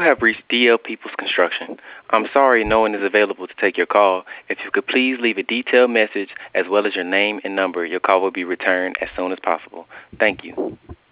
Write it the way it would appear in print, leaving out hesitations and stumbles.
have reached DL Peoples Construction. I'm sorry no one is available to take your call. If you could please leave a detailed message as well as your name and number, your call will be returned as soon as possible. Thank you.